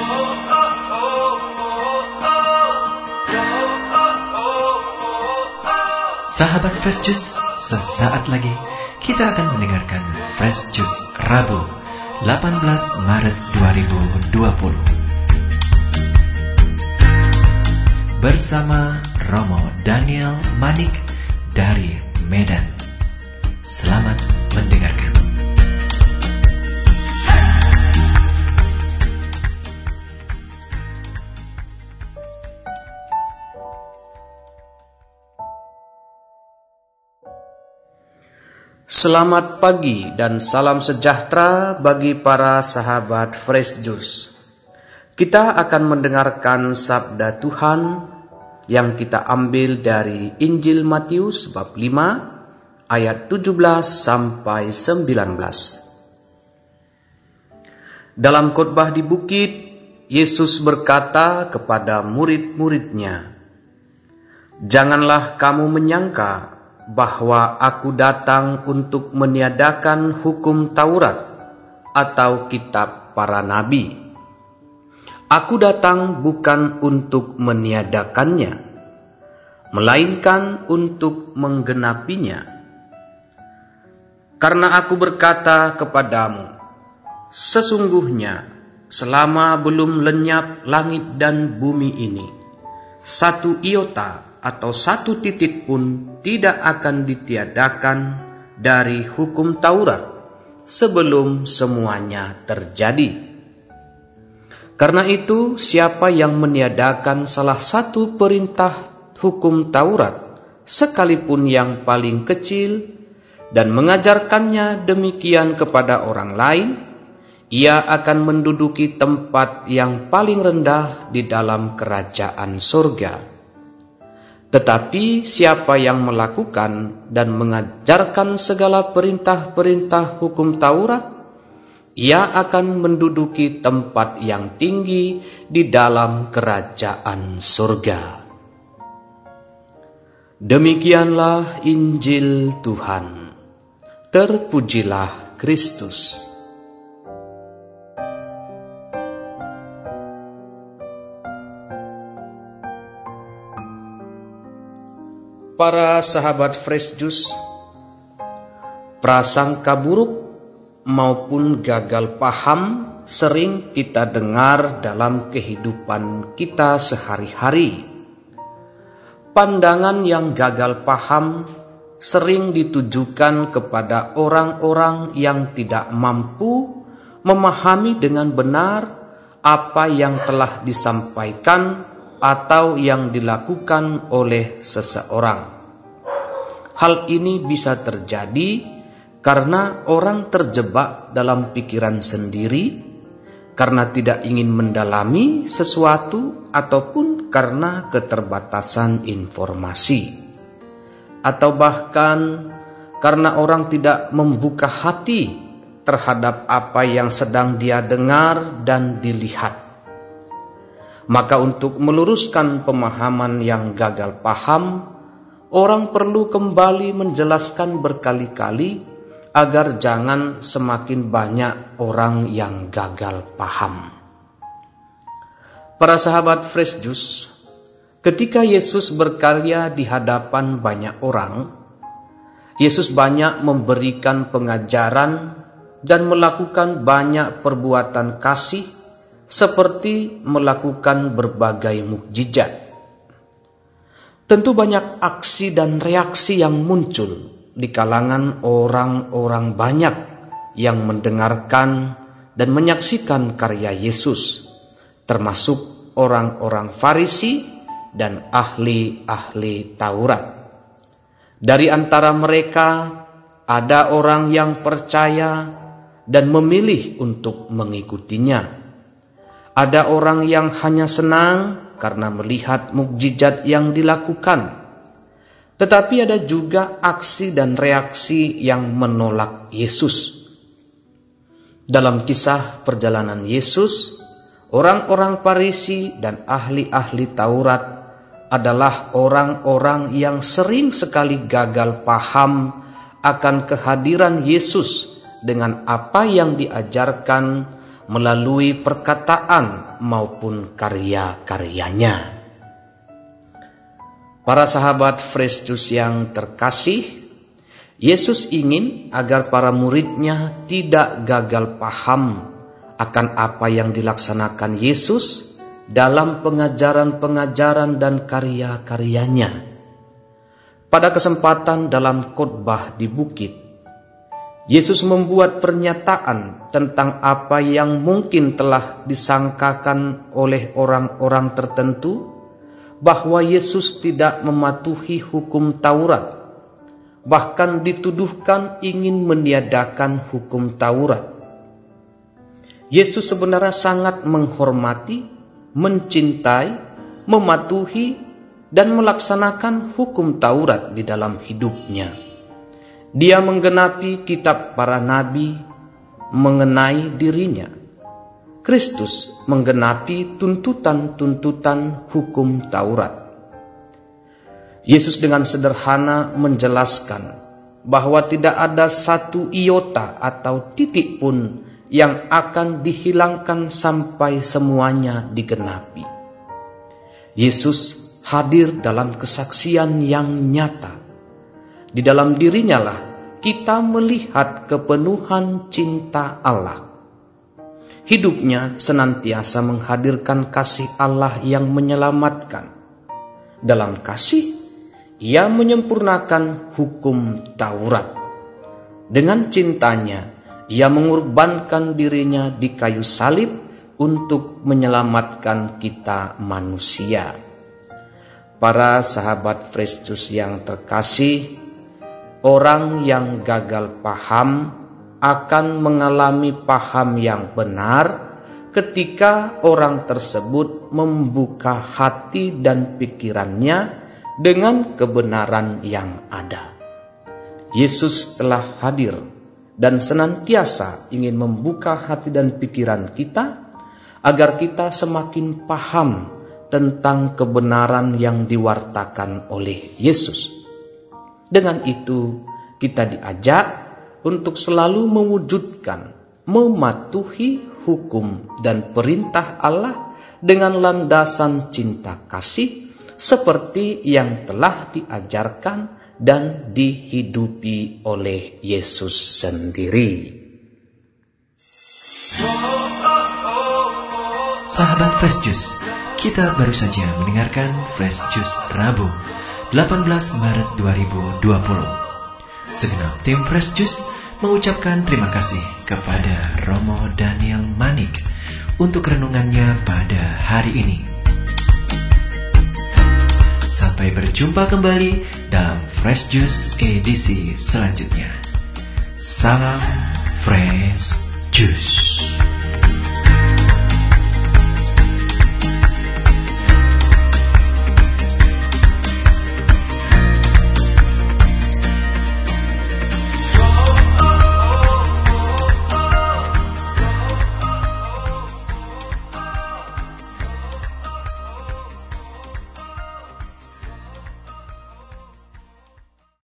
Sahabat Fresh Juice, sesaat lagi kita akan mendengarkan Fresh Juice Rabu 18 Maret 2020 bersama Romo Daniel Manik dari Medan. Selamat mendengarkan. Selamat pagi dan salam sejahtera bagi para sahabat Fresh Juice. Kita akan mendengarkan sabda Tuhan yang kita ambil dari Injil Matius bab 5 ayat 17 sampai 19. Dalam khotbah di bukit, Yesus berkata kepada murid-muridnya, "Janganlah kamu menyangka bahwa aku datang untuk meniadakan hukum Taurat atau kitab para nabi. Aku datang bukan untuk meniadakannya, melainkan untuk menggenapinya. Karena aku berkata kepadamu, sesungguhnya selama belum lenyap langit dan bumi ini, satu iota atau satu titik pun tidak akan ditiadakan dari hukum Taurat sebelum semuanya terjadi. Karena itu, siapa yang meniadakan salah satu perintah hukum Taurat, sekalipun yang paling kecil, dan mengajarkannya demikian kepada orang lain, ia akan menduduki tempat yang paling rendah di dalam kerajaan surga. Tetapi siapa yang melakukan dan mengajarkan segala perintah-perintah hukum Taurat, ia akan menduduki tempat yang tinggi di dalam kerajaan surga." Demikianlah Injil Tuhan. Terpujilah Kristus. Para sahabat Fresh Juice, prasangka buruk maupun gagal paham sering kita dengar dalam kehidupan kita sehari-hari. Pandangan yang gagal paham sering ditujukan kepada orang-orang yang tidak mampu memahami dengan benar apa yang telah disampaikan atau yang dilakukan oleh seseorang. Hal ini bisa terjadi karena orang terjebak dalam pikiran sendiri, karena tidak ingin mendalami sesuatu, ataupun karena keterbatasan informasi, atau bahkan karena orang tidak membuka hati terhadap apa yang sedang dia dengar dan dilihat. Maka untuk meluruskan pemahaman yang gagal paham, orang perlu kembali menjelaskan berkali-kali agar jangan semakin banyak orang yang gagal paham. Para sahabat Fresh Juice, ketika Yesus berkarya di hadapan banyak orang, Yesus banyak memberikan pengajaran dan melakukan banyak perbuatan kasih, seperti melakukan berbagai mukjizat. Tentu banyak aksi dan reaksi yang muncul di kalangan orang-orang banyak yang mendengarkan dan menyaksikan karya Yesus, termasuk orang-orang Farisi dan ahli-ahli Taurat. Dari antara mereka ada orang yang percaya dan memilih untuk mengikutinya. Ada orang yang hanya senang karena melihat mukjizat yang dilakukan. Tetapi ada juga aksi dan reaksi yang menolak Yesus. Dalam kisah perjalanan Yesus, orang-orang Farisi dan ahli-ahli Taurat adalah orang-orang yang sering sekali gagal paham akan kehadiran Yesus dengan apa yang diajarkan melalui perkataan maupun karya-karyanya. Para sahabat Fresh Juice yang terkasih, Yesus ingin agar para muridnya tidak gagal paham akan apa yang dilaksanakan Yesus dalam pengajaran-pengajaran dan karya-karyanya. Pada kesempatan dalam khotbah di bukit, Yesus membuat pernyataan tentang apa yang mungkin telah disangkakan oleh orang-orang tertentu, bahwa Yesus tidak mematuhi hukum Taurat. Bahkan dituduhkan ingin meniadakan hukum Taurat. Yesus sebenarnya sangat menghormati, mencintai, mematuhi, dan melaksanakan hukum Taurat di dalam hidupnya. Dia menggenapi kitab para nabi mengenai dirinya. Kristus menggenapi tuntutan-tuntutan hukum Taurat. Yesus dengan sederhana menjelaskan bahwa tidak ada satu iota atau titik pun yang akan dihilangkan sampai semuanya digenapi. Yesus hadir dalam kesaksian yang nyata. Di dalam dirinya lah kita melihat kepenuhan cinta Allah. Hidupnya senantiasa menghadirkan kasih Allah yang menyelamatkan. Dalam kasih, Ia menyempurnakan hukum Taurat. Dengan cintanya, Ia mengorbankan dirinya di kayu salib untuk menyelamatkan kita manusia. Para sahabat Fresh Juice yang terkasih, orang yang gagal paham akan mengalami paham yang benar ketika orang tersebut membuka hati dan pikirannya dengan kebenaran yang ada. Yesus telah hadir dan senantiasa ingin membuka hati dan pikiran kita agar kita semakin paham tentang kebenaran yang diwartakan oleh Yesus. Dengan itu, kita diajak untuk selalu mewujudkan, mematuhi hukum dan perintah Allah dengan landasan cinta kasih seperti yang telah diajarkan dan dihidupi oleh Yesus sendiri. Sahabat Fresh Juice, kita baru saja mendengarkan Fresh Juice Rabu 18 Maret 2020. Segenap tim Fresh Juice mengucapkan terima kasih kepada Romo Daniel Manik untuk renungannya pada hari ini. Sampai berjumpa kembali dalam Fresh Juice edisi selanjutnya. Salam Fresh Juice.